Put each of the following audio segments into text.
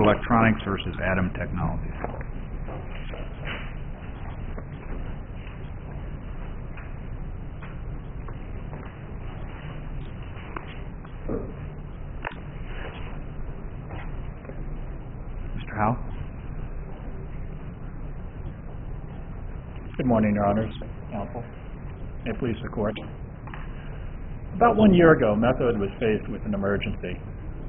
Electronics versus Atom Technologies. Mr. Howe? Good morning, Your Honors, Counsel. May it please the Court. About 1 year ago, Methode was faced with an emergency.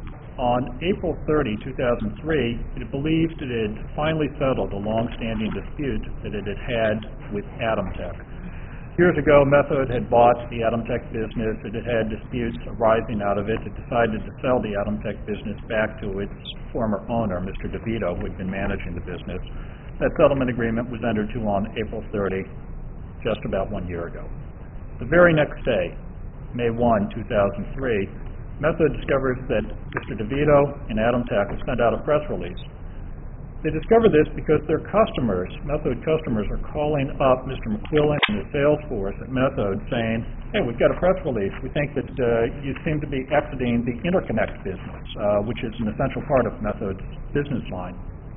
On April 30, 2003, it believed it had finally settled a long-standing dispute that it had had with Atomtech. Years ago, Methode had bought the Atomtech business. It had had disputes arising out of it. It decided to sell the Atomtech business back to its former owner, Mr. DeVito, who had been managing the business. That settlement agreement was entered into on April 30, just about 1 year ago. The very next day, May 1, 2003, Methode discovers that Mr. DeVito and Atomtech have sent out a press release. They discover this because their customers, Methode customers, are calling up Mr. McQuillan and the sales force at Methode saying, hey, we've got a press release. We think that you seem to be exiting the interconnect business, which is an essential part of Methode's business line.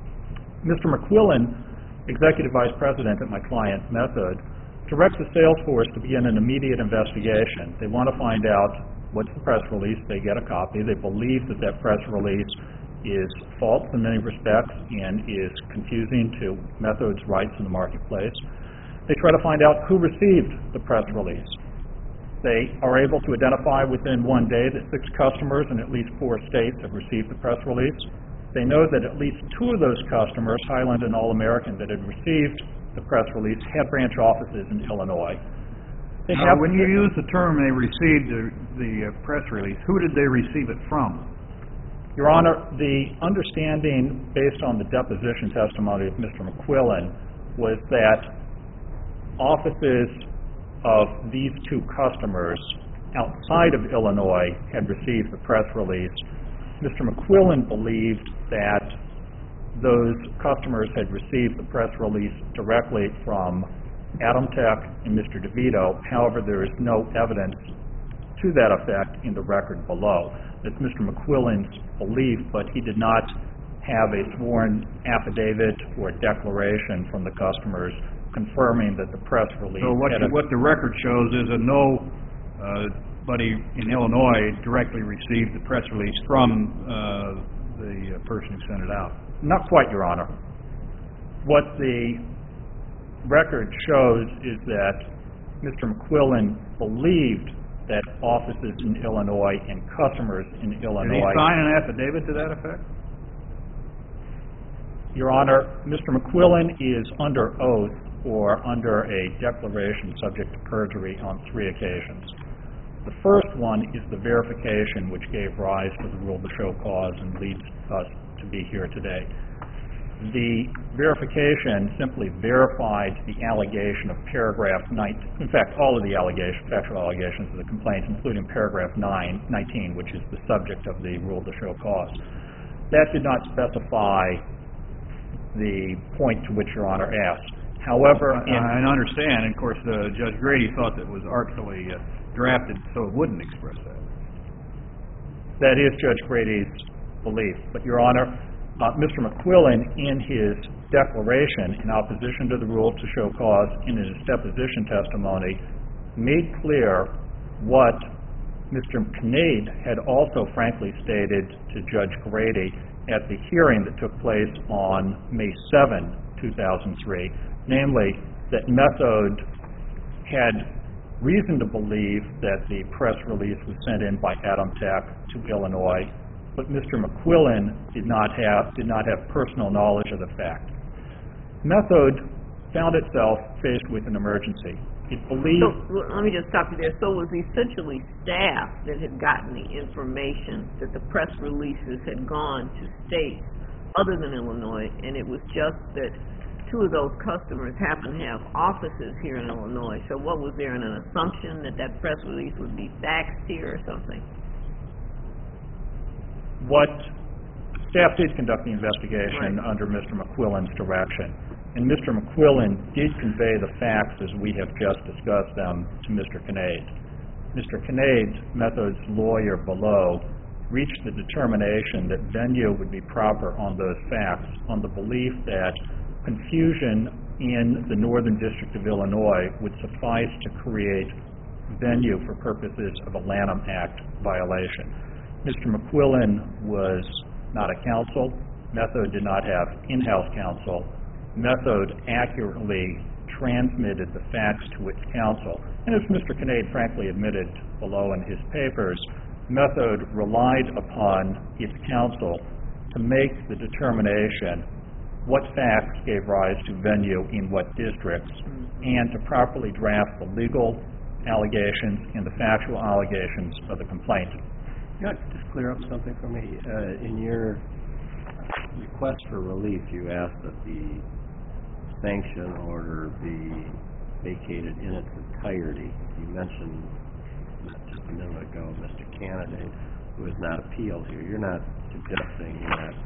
Mr. McQuillan, Executive Vice President at my client, Methode, directs the sales force to begin an immediate investigation. They want to find out what's the press release. They get a copy. They believe that that press release is false in many respects and is confusing to Methode's rights in the marketplace. They try to find out who received the press release. They are able to identify within 1 day that 6 customers in at least 4 states have received the press release. They know that at least 2 of those customers, Highland and All-American, that had received the press release had branch offices in Illinois. When you use the term they received the press release, who did they receive it from? Your Honor, the understanding based on the deposition testimony of Mr. McQuillan was that offices of these 2 customers outside of Illinois had received the press release. Mr. McQuillan believed that those customers had received the press release directly from Atomtech and Mr. DeVito. However, there is no evidence to that effect in the record below. That's Mr. McQuillan's belief, but he did not have a sworn affidavit or declaration from the customers confirming that the press release So what the record shows is that nobody in Illinois directly received the press release from the person who sent it out. Not quite, Your Honor. What the record shows is that Mr. McQuillan believed that offices in Illinois and customers in Illinois... Did he sign an affidavit to that effect? Your Honor, Mr. McQuillan is under oath or under a declaration subject to perjury on 3 occasions. The first one is the verification which gave rise to the rule to show cause and leads us to be here today. The verification simply verified the allegation of paragraph 19, in fact, all of the factual allegations of the complaint, including paragraph 19, which is the subject of the rule to show cause. That did not specify the point to which Your Honor asked. However, I understand. Of course, Judge Grady thought that it was artfully drafted so it wouldn't express that. That is Judge Grady's belief. But, Your Honor, Mr. McQuillan, in his declaration in opposition to the rule to show cause in his deposition testimony, made clear what Mr. Kinnaid had also frankly stated to Judge Grady at the hearing that took place on May 7, 2003, namely that Methode had reason to believe that the press release was sent in by Atomtech to Illinois, but Mr. McQuillan did not have personal knowledge of the fact. Methode found itself faced with an emergency. It believed... So, let me just stop you there. So it was essentially staff that had gotten the information that the press releases had gone to states other than Illinois, and it was just that 2 of those customers happened to have offices here in Illinois. So what, was there an assumption that that press release would be faxed here or something? What staff did conduct the investigation under Mr. McQuillan's direction, and Mr. McQuillan did convey the facts as we have just discussed them to Mr. Kinnaid. Mr. Kinnaid, Methode's lawyer below, reached the determination that venue would be proper on those facts on the belief that confusion in the Northern District of Illinois would suffice to create venue for purposes of a Lanham Act violation. Mr. McQuillan was not a counsel. Methode did not have in-house counsel. Methode accurately transmitted the facts to its counsel. And as Mr. Kinnaid frankly admitted below in his papers, Methode relied upon its counsel to make the determination what facts gave rise to venue in what districts and to properly draft the legal allegations and the factual allegations of the complaint. You got to just clear up something for me. In your request for relief, you asked that the sanction order be vacated in its entirety. You mentioned just a minute ago Mr. Candidate, who has not appealed here. You're not suggesting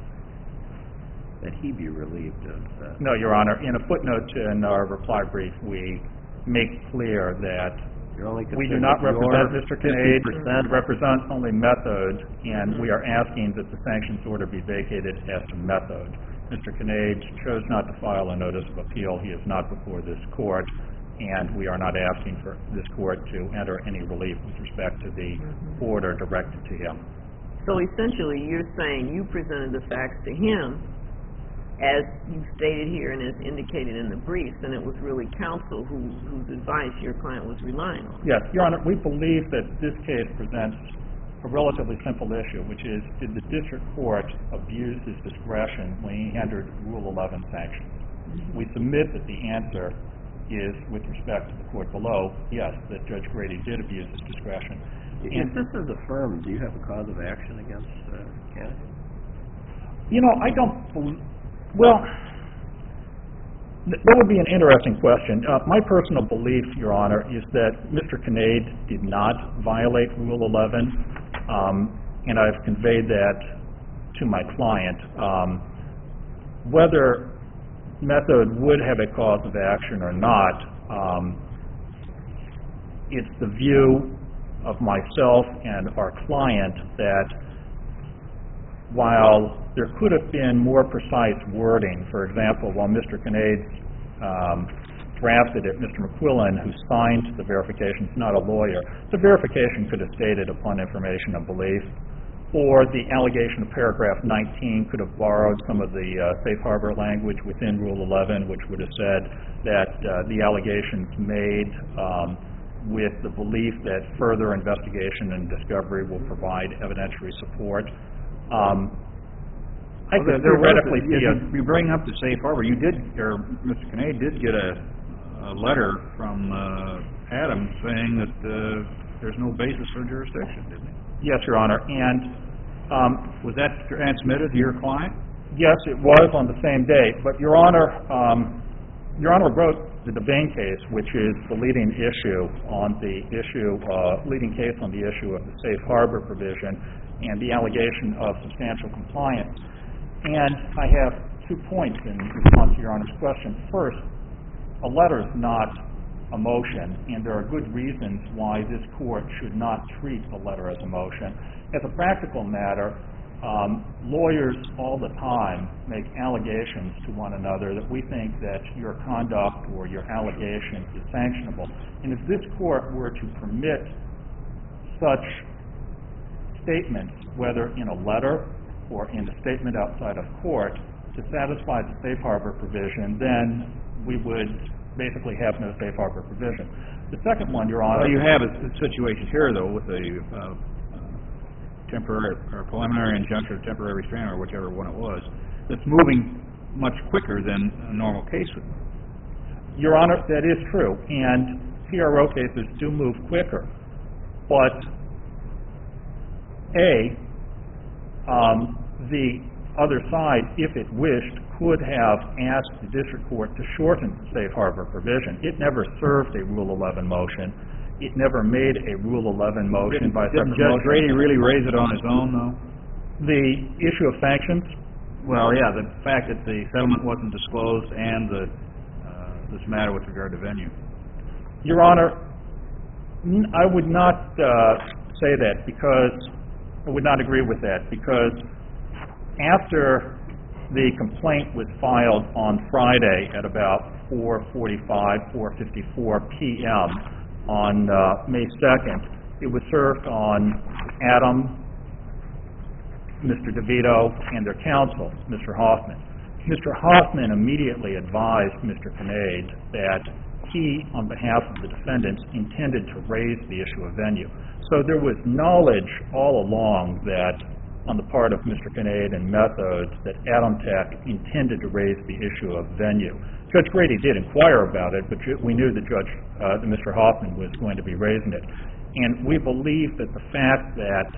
that he be relieved of No, Your Honor. In a footnote in our reply brief, we make clear that we do not represent Mr. Kinnaid, represent only Methode, and we are asking that the sanctions order be vacated as to Methode. Mr. Kinnaid chose not to file a notice of appeal. He is not before this court, and we are not asking for this court to enter any relief with respect to the order directed to him. So essentially, you're saying you presented the facts to him, as you stated here and as indicated in the briefs, and it was really counsel whose advice your client was relying on. Yes, Your Honor, we believe that this case presents a relatively simple issue, which is, did the district court abuse his discretion when he entered Rule 11 sanctions? We submit that the answer is, with respect to the court below, yes, that Judge Grady did abuse his discretion. If this is affirmed, do you have a cause of action against Candidate? You know, I don't believe... Well, that would be an interesting question. My personal belief, Your Honor, is that Mr. Kinnaid did not violate Rule 11, and I've conveyed that to my client. Whether Methode would have a cause of action or not, it's the view of myself and our client that while there could have been more precise wording, for example, while Mr. Kinnaid drafted it, Mr. McQuillan, who signed the verification, is not a lawyer, the verification could have stated upon information of belief, or the allegation of paragraph 19 could have borrowed some of the safe harbor language within Rule 11, which would have said that the allegations made with the belief that further investigation and discovery will provide evidentiary support. I could theoretically see you bring up the safe harbor. You did, or Mr. Kinnaid did get a letter from Adams saying that there's no basis for jurisdiction, didn't he? Yes, Your Honor. And was that transmitted to your client? Yes, it was on the same day. But Your Honor wrote the Devane case, which is the leading issue on the issue, leading case on the issue of the safe harbor provision and the allegation of substantial compliance. And I have 2 points in response to Your Honor's question. First, a letter is not a motion, and there are good reasons why this court should not treat a letter as a motion. As a practical matter, lawyers all the time make allegations to one another that we think that your conduct or your allegation is sanctionable. And if this court were to permit such statements, whether in a letter or in a statement outside of court, to satisfy the safe harbor provision, then we would basically have no safe harbor provision. The second one, Your Honor... Well, you have a situation here, though, with a temporary or preliminary injunction or temporary restraint, or whichever one it was, that's moving much quicker than a normal case would. Your Honor, that is true, and PRO cases do move quicker. But the other side, if it wished, could have asked the district court to shorten the safe harbor provision. It never served a Rule 11 motion. It never made a Rule 11 motion by separate motion. Didn't Judge Grady really raise it on his own, though? The issue of sanctions? Well, yeah, the fact that the settlement wasn't disclosed and this matter with regard to venue. Your Honor, I would not say that, because I would not agree with that, because after the complaint was filed on Friday at about 4:54 p.m. on May 2nd, it was served on Adam, Mr. DeVito, and their counsel, Mr. Hoffman. Mr. Hoffman immediately advised Mr. Kinnaid that he, on behalf of the defendants, intended to raise the issue of venue. So there was knowledge all along that, on the part of Mr. Kinnaid and Methods, that Adam Tech intended to raise the issue of venue. Judge Grady did inquire about it, but we knew that Mr. Hoffman was going to be raising it. And we believe that the fact that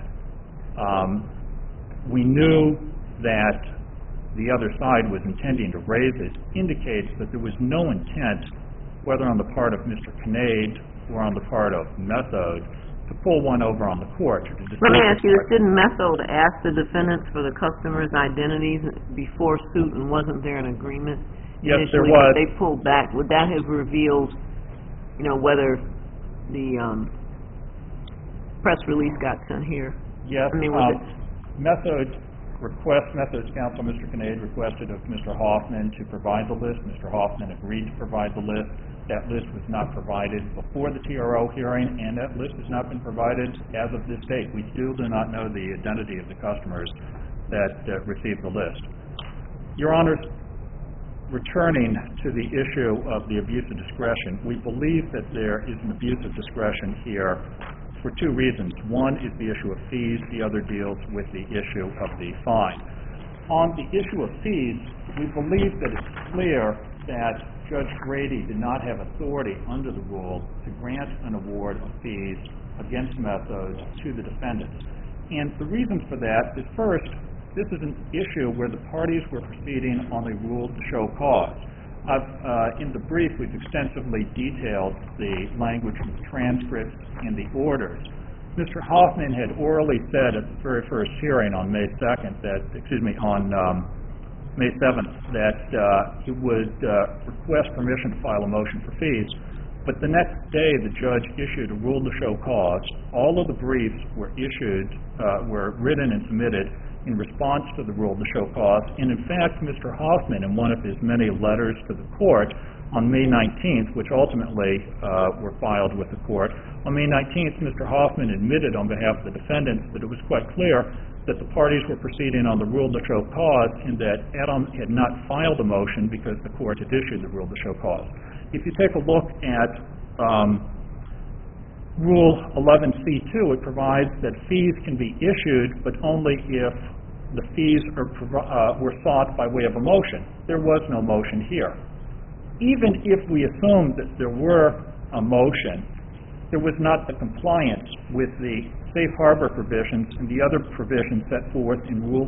we knew that the other side was intending to raise it indicates that there was no intent, whether on the part of Mr. Kinnaid or on the part of Method, to pull one over on the court. Let me ask you this, didn't Method ask the defendants for the customers' identities before suit, and wasn't there an agreement? Yes, there initially, was. But they pulled back. Would that have revealed, whether the press release got sent here? Yes. I mean, was it... Method's counsel, Mr. Kinnaid, requested of Mr. Hoffman to provide the list. Mr. Hoffman agreed to provide the list. That list was not provided before the TRO hearing, and that list has not been provided as of this date. We still do not know the identity of the customers that received the list. Your Honors, returning to the issue of the abuse of discretion, we believe that there is an abuse of discretion here for two reasons. One is the issue of fees. The other deals with the issue of the fine. On the issue of fees, we believe that it's clear that Judge Grady did not have authority under the rule to grant an award of fees against Methods to the defendants. And the reasons for that is, first, this is an issue where the parties were proceeding on a rule to show cause. In the brief, we've extensively detailed the language from the transcripts and the orders. Mr. Hoffman had orally said at the very first hearing on May 7th that he would request permission to file a motion for fees. But the next day, the judge issued a rule to show cause. All of the briefs were written and submitted in response to the rule to show cause. And in fact, Mr. Hoffman, in one of his many letters to the court on May 19th, which ultimately were filed with the court, on May 19th, Mr. Hoffman admitted on behalf of the defendants that it was quite clear that the parties were proceeding on the rule to show cause, and that Adam had not filed a motion because the court had issued the rule to show cause. If you take a look at Rule 11C2, it provides that fees can be issued, but only if the fees were sought by way of a motion. There was no motion here. Even if we assumed that there were a motion, there was not the compliance with the safe harbor provisions and the other provisions set forth in Rule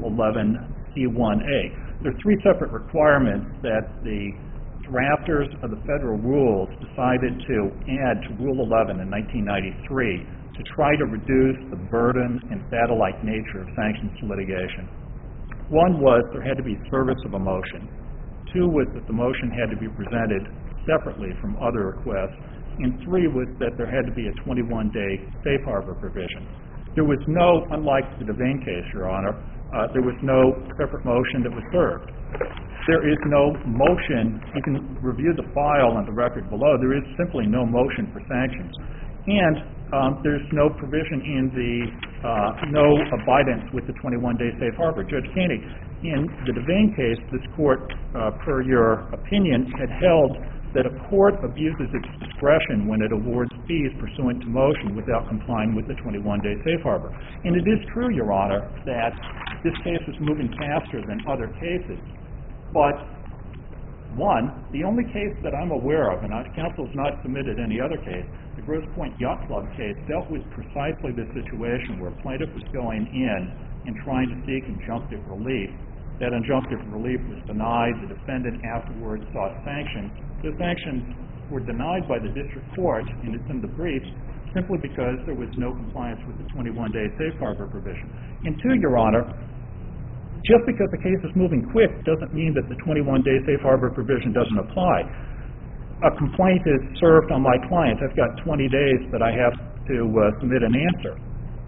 11C1A. There are three separate requirements that the drafters of the federal rules decided to add to Rule 11 in 1993 to try to reduce the burden and satellite nature of sanctions litigation. One was there had to be service of a motion. Two was that the motion had to be presented separately from other requests. And three was that there had to be a 21-day safe harbor provision. There was no, unlike the Devane case, Your Honor, there was no separate motion that was served. There is no motion. You can review the file on the record below. There is simply no motion for sanctions. And there's no provision in no abidance with the 21-day safe harbor. Judge Kennedy, in the Devane case, this court, per your opinion, had held that a court abuses its discretion when it awards fees pursuant to motion without complying with the 21-day safe harbor. And it is true, Your Honor, that this case is moving faster than other cases. But, one, the only case that I'm aware of, and counsel has not submitted any other case, the Grosse Pointe Yacht Club case dealt with precisely this situation where a plaintiff was going in and trying to seek injunctive relief. That injunctive relief was denied. The defendant afterwards sought sanctions. The sanctions were denied by the district court, and it's in the briefs, simply because there was no compliance with the 21-day safe harbor provision. And two, Your Honor, just because the case is moving quick doesn't mean that the 21-day safe harbor provision doesn't apply. A complaint is served on my client. I've got 20 days that I have to submit an answer.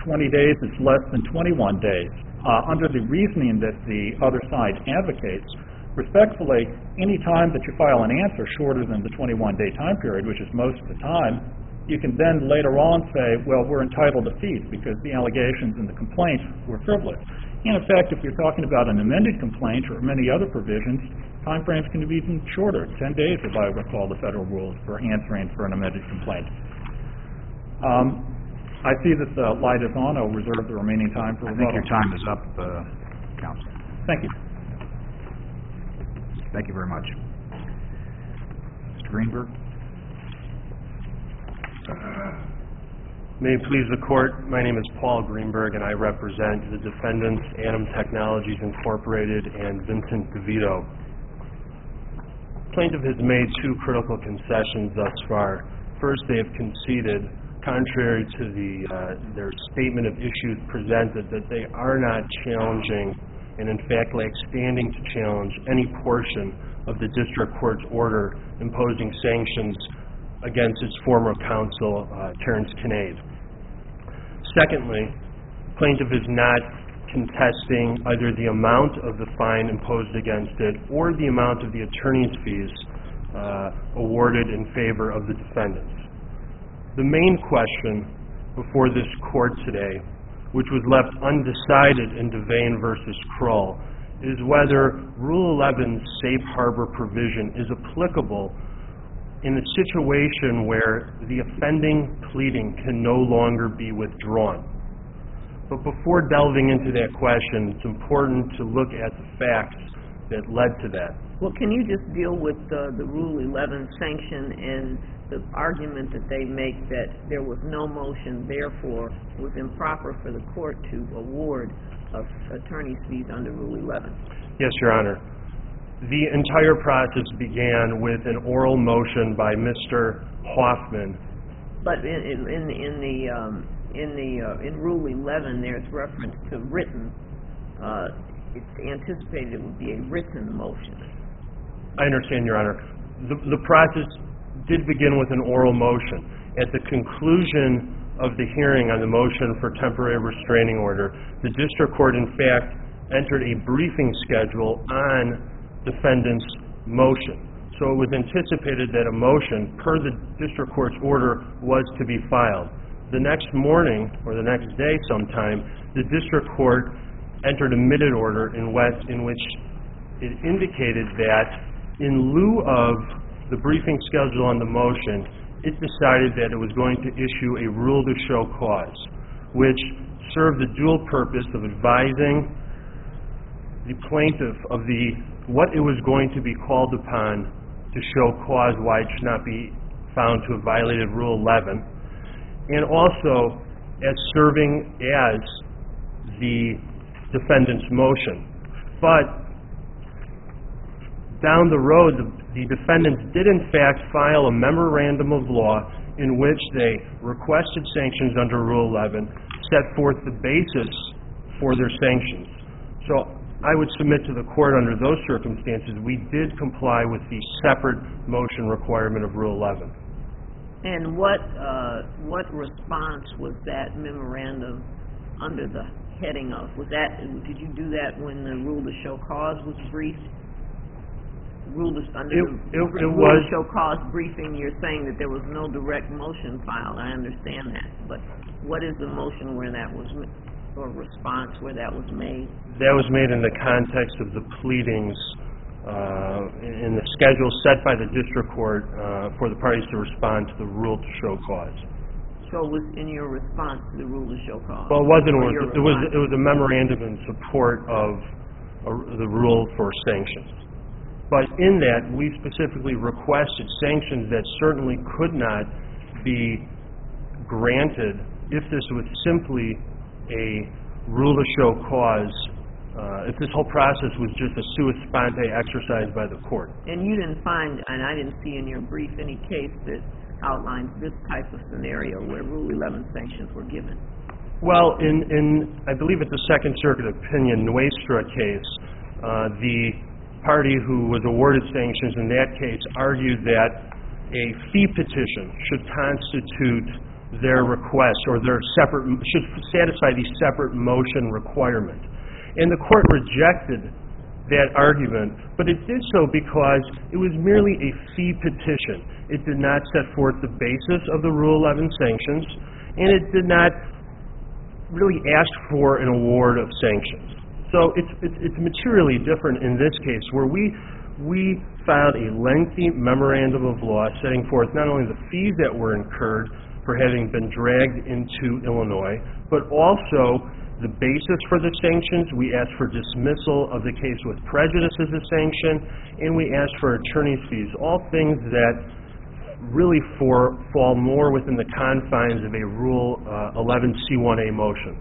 20 days, it's less than 21 days. Under the reasoning that the other side advocates, respectfully, any time that you file an answer shorter than the 21-day time period, which is most of the time, you can then later on say, well, we're entitled to fees because the allegations in the complaint were frivolous. In effect, if you're talking about an amended complaint or many other provisions, time frames can be even shorter, 10 days if I recall the federal rules for answering for an amended complaint. I see that the light is on. I'll reserve the remaining time for rebuttal. I think your time is up, Counsel. Thank you. Thank you very much. Mr. Greenberg? May it please the Court, my name is Paul Greenberg, and I represent the defendants, Atom Technologies Incorporated and Vincent DeVito. Plaintiff has made two critical concessions thus far. First, they have conceded, contrary to their statement of issues presented, that they are not challenging and in fact lack standing to challenge any portion of the district court's order imposing sanctions against its former counsel, Terrence Kinnaid. Secondly, plaintiff is not contesting either the amount of the fine imposed against it or the amount of the attorney's fees awarded in favor of the defendants. The main question before this court today, which was left undecided in Devane v. Kroll, is whether Rule 11's safe harbor provision is applicable in a situation where the offending pleading can no longer be withdrawn. But before delving into that question, it's important to look at the facts that led to that. Well, can you just deal with the Rule 11 sanction and the argument that they make that there was no motion, therefore it was improper for the court to award attorney's fees under Rule 11? Yes, Your Honor. The entire process began with an oral motion by Mr. Hoffman. But in Rule 11, there's reference to written. It's anticipated it would be a written motion. I understand, Your Honor. The process did begin with an oral motion. At the conclusion of the hearing on the motion for temporary restraining order, the district court, in fact, entered a briefing schedule on defendant's motion. So it was anticipated that a motion, per the district court's order, was to be filed. The next morning, or the next day sometime, the district court entered a minute order in which it indicated that in lieu of the briefing schedule on the motion, it decided that it was going to issue a rule to show cause, which served the dual purpose of advising the plaintiff of what it was going to be called upon to show cause why it should not be found to have violated Rule 11, and also as serving as the defendant's motion. But down the road, the defendants did in fact file a memorandum of law in which they requested sanctions under Rule 11, set forth the basis for their sanctions. So I would submit to the court under those circumstances we did comply with the separate motion requirement of Rule 11. And what response was that memorandum under the heading of? Did you do that when the rule to show cause was briefed? Rule to show cause briefing, you're saying that there was no direct motion filed. I understand that, but what is the motion where that was or response where that was made? That was made in the context of the pleadings in the schedule set by the district court for the parties to respond to the rule to show cause. So it was in your response to the rule to show cause? Well, it wasn't. It was a memorandum in support of the rule for sanctions. But in that, we specifically requested sanctions that certainly could not be granted if this was simply a rule to show cause, if this whole process was just a sua sponte exercise by the court. And you didn't find, and I didn't see in your brief any case that outlines this type of scenario where Rule 11 sanctions were given? Well, in I believe it's the Second Circuit opinion, Nuestra case, the party who was awarded sanctions in that case argued that a fee petition should constitute their request or their separate, should satisfy the separate motion requirement. And the court rejected that argument, but it did so because it was merely a fee petition. It did not set forth the basis of the Rule 11 sanctions, and it did not really ask for an award of sanctions. So it's materially different in this case, where we filed a lengthy memorandum of law setting forth not only the fees that were incurred for having been dragged into Illinois, but also the basis for the sanctions. We asked for dismissal of the case with prejudice as a sanction, and we asked for attorney's fees, all things that really fall more within the confines of a Rule 11C1A motion.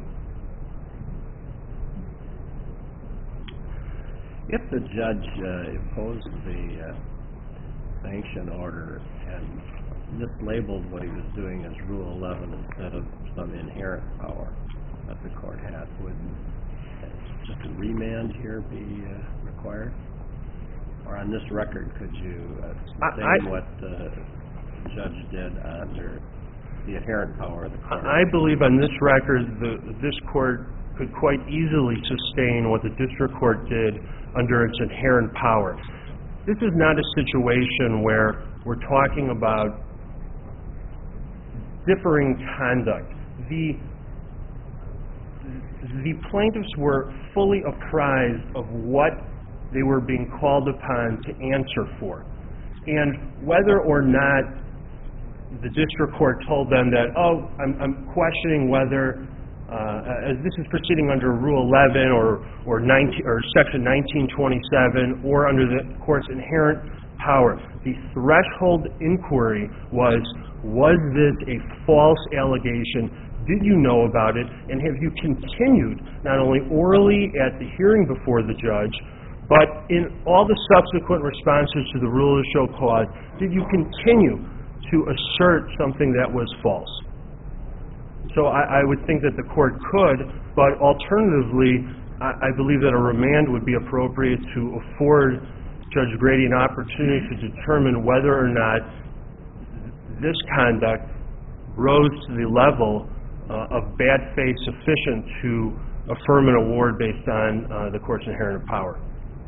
If the judge imposed the sanction order and mislabeled what he was doing as Rule 11 instead of some inherent power that the court had, would just a remand here be required? Or on this record, could you say what the judge did under the inherent power of the court? I believe on this record, this court could quite easily sustain what the district court did under its inherent power. This is not a situation where we're talking about differing conduct. The plaintiffs were fully apprised of what they were being called upon to answer for. And whether or not the district court told them that, I'm questioning whether, as this is proceeding under Rule 11 or Section 1927 or under the court's inherent power, the threshold inquiry was this a false allegation? Did you know about it? And have you continued, not only orally at the hearing before the judge, but in all the subsequent responses to the rule of show cause, did you continue to assert something that was false? So I would think that the court could, but alternatively, I believe that a remand would be appropriate to afford Judge Grady an opportunity to determine whether or not this conduct rose to the level of bad faith sufficient to affirm an award based on the court's inherent power.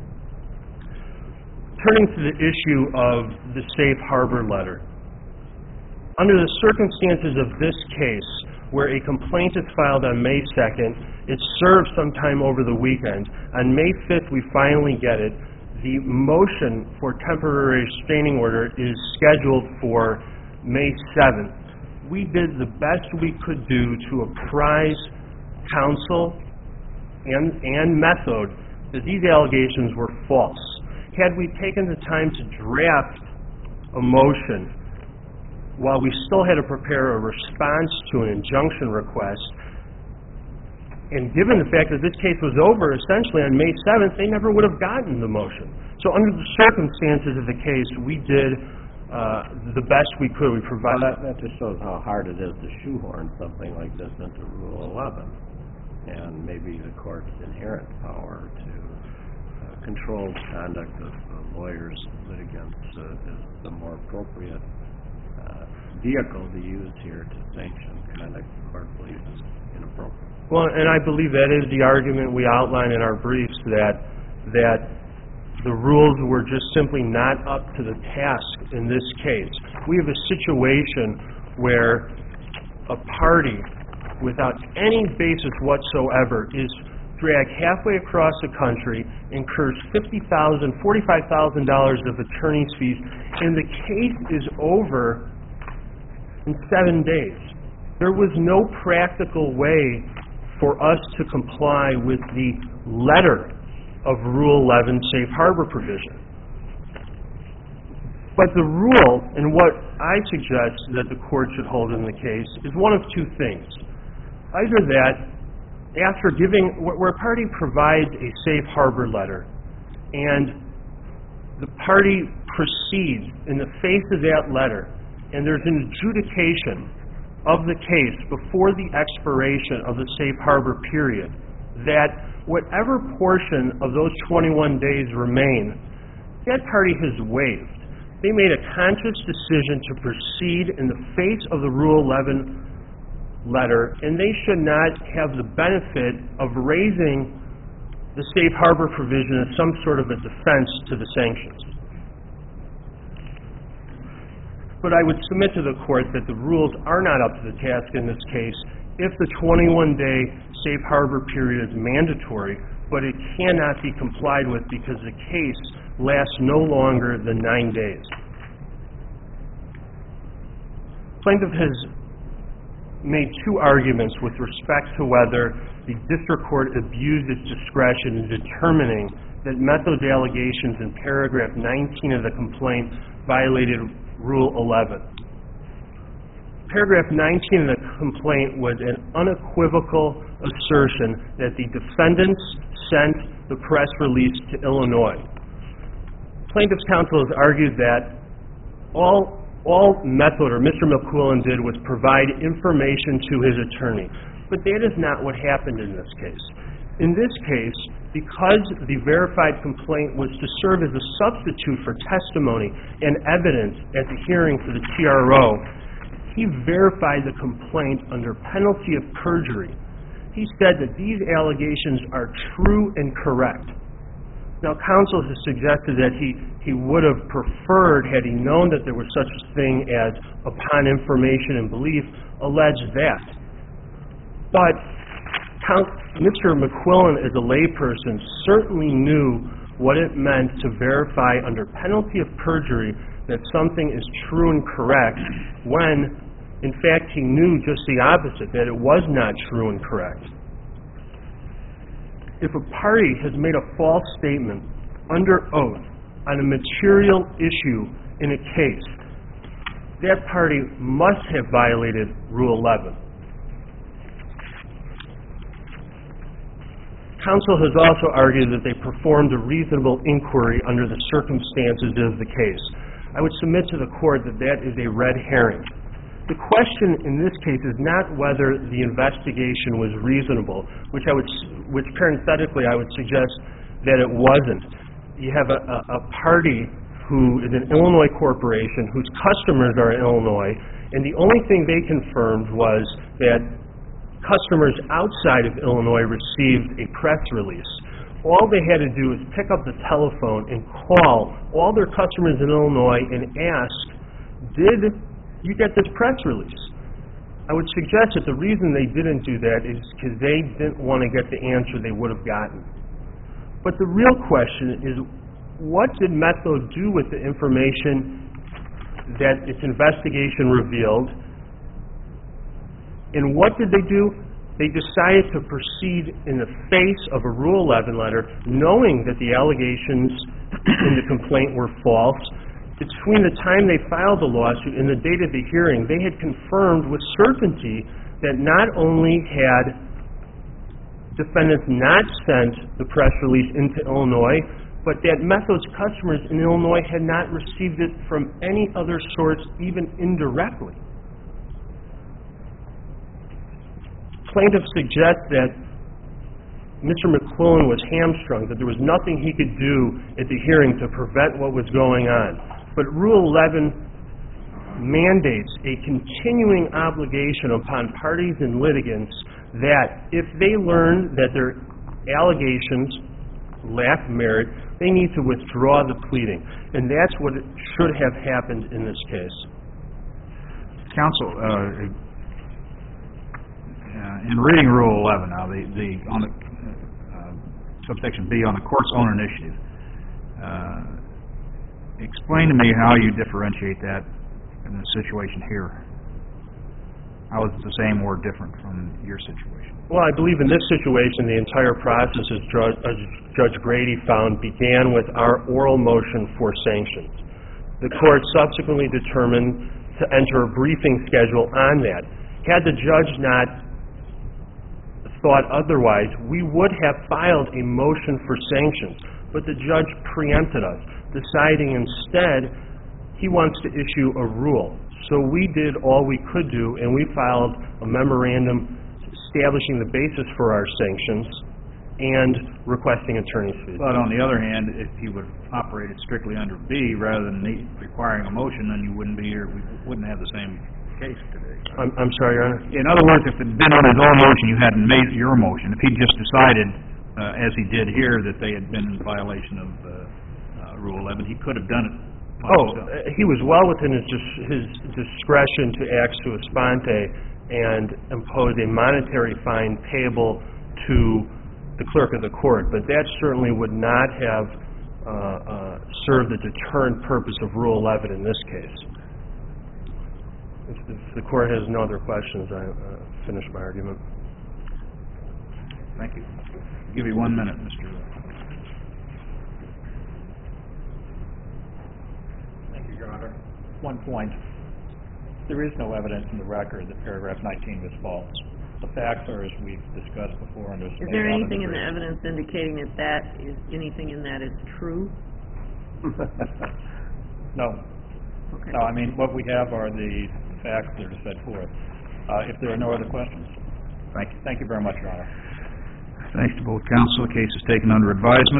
Turning to the issue of the safe harbor letter. Under the circumstances of this case, where a complaint is filed on May 2nd, it's served sometime over the weekend. On May 5th, we finally get it. The motion for temporary restraining order is scheduled for May 7th. We did the best we could do to apprise counsel and Methode that these allegations were false. Had we taken the time to draft a motion while we still had to prepare a response to an injunction request, and given the fact that this case was over essentially on May 7th, they never would have gotten the motion. So under the circumstances of the case, we did the best we could. We provided... That just shows how hard it is to shoehorn something like this into Rule 11, and maybe the court's inherent power to control the conduct of lawyers, litigants, is the more appropriate vehicle to use here to sanction conduct the court believes is inappropriate. Well, and I believe that is the argument we outline in our briefs, that the rules were just simply not up to the task in this case. We have a situation where a party, without any basis whatsoever, is dragged halfway across the country, incurs $50,000, $45,000 of attorney's fees, and the case is over in 7 days. There was no practical way for us to comply with the letter of Rule 11 safe harbor provision. But the rule, and what I suggest that the court should hold in the case, is one of two things. Either that, after where a party provides a safe harbor letter, and the party proceeds in the face of that letter, and there's an adjudication of the case before the expiration of the safe harbor period, that whatever portion of those 21 days remain, that party has waived. They made a conscious decision to proceed in the face of the Rule 11 letter, and they should not have the benefit of raising the safe harbor provision as some sort of a defense to the sanctions. But I would submit to the court that the rules are not up to the task in this case if the 21-day safe harbor period is mandatory, but it cannot be complied with because the case lasts no longer than 9 days. Plaintiff has made two arguments with respect to whether the district court abused its discretion in determining that Methode's allegations in paragraph 19 of the complaint violated Rule 11. Paragraph 19 of the complaint was an unequivocal assertion that the defendants sent the press release to Illinois. Plaintiff's counsel has argued that all Methode or Mr. McQuillan did was provide information to his attorney. But that is not what happened in this case. In this case, because the verified complaint was to serve as a substitute for testimony and evidence at the hearing for the TRO, he verified the complaint under penalty of perjury. He said that these allegations are true and correct. Now, counsel has suggested that he would have preferred, had he known that there was such a thing as upon information and belief, allege that. But Mr. McQuillan, as a layperson, certainly knew what it meant to verify under penalty of perjury that something is true and correct when, in fact, he knew just the opposite, that it was not true and correct. If a party has made a false statement under oath on a material issue in a case, that party must have violated Rule 11. Counsel has also argued that they performed a reasonable inquiry under the circumstances of the case. I would submit to the court that that is a red herring. The question in this case is not whether the investigation was reasonable, which parenthetically I would suggest that it wasn't. You have a party who is an Illinois corporation whose customers are in Illinois, and the only thing they confirmed was that customers outside of Illinois received a press release. All they had to do is pick up the telephone and call all their customers in Illinois and ask, did you get this press release? I would suggest that the reason they didn't do that is because they didn't want to get the answer they would have gotten. But the real question is, what did Methode do with the information that its investigation revealed? And what did they do? They decided to proceed in the face of a Rule 11 letter, knowing that the allegations in the complaint were false. Between the time they filed the lawsuit and the date of the hearing, they had confirmed with certainty that not only had defendants not sent the press release into Illinois, but that Methode's customers in Illinois had not received it from any other source, even indirectly. Plaintiffs suggest that Mr. McQuillan was hamstrung, that there was nothing he could do at the hearing to prevent what was going on. But Rule 11 mandates a continuing obligation upon parties and litigants that if they learn that their allegations lack merit, they need to withdraw the pleading. And that's what should have happened in this case. Counsel, in reading Rule 11, now on the subsection B on the court's own initiative, explain to me how you differentiate that in the situation here. How is it the same or different from your situation? Well, I believe in this situation, the entire process, as Judge Grady found, began with our oral motion for sanctions. The court subsequently determined to enter a briefing schedule on that. Had the judge not thought otherwise, we would have filed a motion for sanctions, but the judge preempted us, deciding instead he wants to issue a rule. So we did all we could do, and we filed a memorandum establishing the basis for our sanctions and requesting attorney's fees. But on the other hand, if you would have operated strictly under B rather than requiring a motion, then you wouldn't be here. We wouldn't have the same case today. I'm sorry, Your Honor? In other words, if it had been on his own motion, you hadn't made your motion. If he just decided, as he did here, that they had been in violation of Rule 11, he could have done it. He was well within his discretion to act sua sponte and impose a monetary fine payable to the clerk of the court, but that certainly would not have served the deterrent purpose of Rule 11 in this case. If the court has no other questions, I finish my argument. Thank you. I'll give you 1 minute, Mr. Thank you, Your Honor. One point. There is no evidence in the record that paragraph 19 was false. The facts are as we've discussed before. And Is there anything in the evidence indicating that anything in that is true? No. Okay. No, I mean, what we have are the facts that are set forth. If there are no other questions. Thank you. Thank you very much, Your Honor. Thanks to both counsel. The case is taken under advisement.